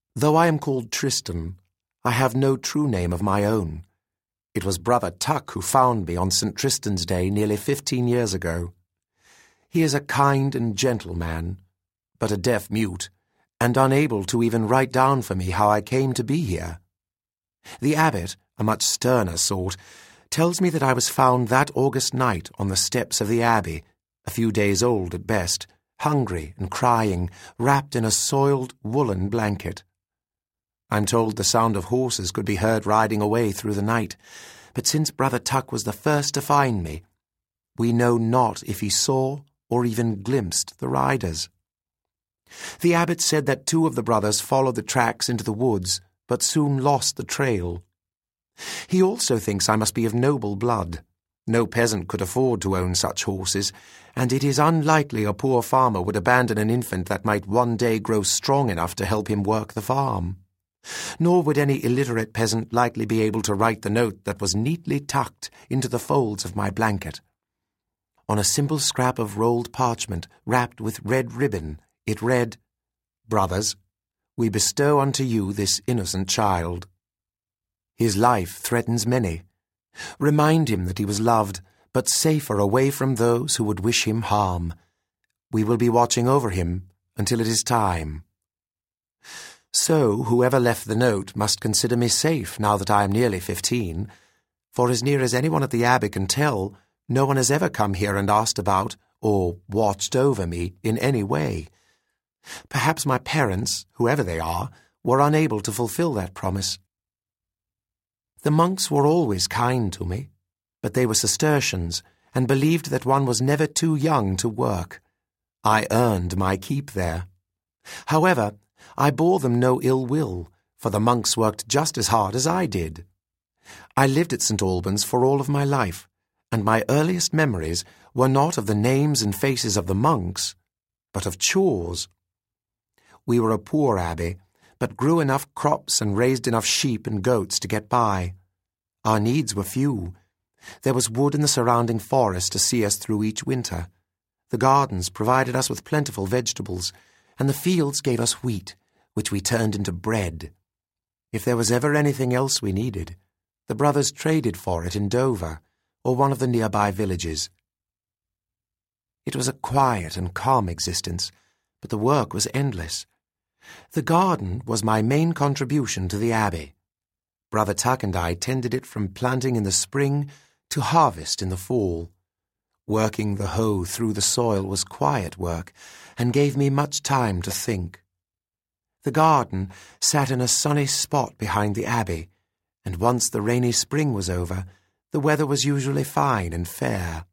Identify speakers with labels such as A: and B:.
A: Though I am called Tristan, I have no true name of my own. It was Brother Tuck who found me on St. Tristan's Day nearly 15 years ago. He is a kind and gentle man, but a deaf mute, and unable to even write down for me how I came to be here. The abbot, a much sterner sort, tells me that I was found that August night on the steps of the abbey, a few days old at best, hungry and crying, wrapped in a soiled woolen blanket. I'm told the sound of horses could be heard riding away through the night, but since Brother Tuck was the first to find me, we know not if he saw or even glimpsed the riders. The abbot said that 2 of the brothers followed the tracks into the woods, but soon lost the trail. He also thinks I must be of noble blood. No peasant could afford to own such horses, and it is unlikely a poor farmer would abandon an infant that might one day grow strong enough to help him work the farm. Nor would any illiterate peasant likely be able to write the note that was neatly tucked into the folds of my blanket. On a simple scrap of rolled parchment wrapped with red ribbon, it read, "Brothers, we bestow unto you this innocent child. His life threatens many. Remind him that he was loved, but safer away from those who would wish him harm. We will be watching over him until it is time." So whoever left the note must consider me safe now that I am nearly 15, for as near as anyone at the abbey can tell, no one has ever come here and asked about or watched over me in any way. Perhaps my parents, whoever they are, were unable to fulfill that promise. The monks were always kind to me, but they were Cistercians and believed that one was never too young to work. I earned my keep there. However, I bore them no ill will, for the monks worked just as hard as I did. I lived at St. Albans for all of my life, and my earliest memories were not of the names and faces of the monks, but of chores. We were a poor abbey, but grew enough crops and raised enough sheep and goats to get by. Our needs were few. There was wood in the surrounding forest to see us through each winter. The gardens provided us with plentiful vegetables, and the fields gave us wheat, which we turned into bread. If there was ever anything else we needed, the brothers traded for it in Dover or one of the nearby villages. It was a quiet and calm existence, but the work was endless. The garden was my main contribution to the abbey. Brother Tuck and I tended it from planting in the spring to harvest in the fall. Working the hoe through the soil was quiet work and gave me much time to think. The garden sat in a sunny spot behind the abbey, and once the rainy spring was over, the weather was usually fine and fair.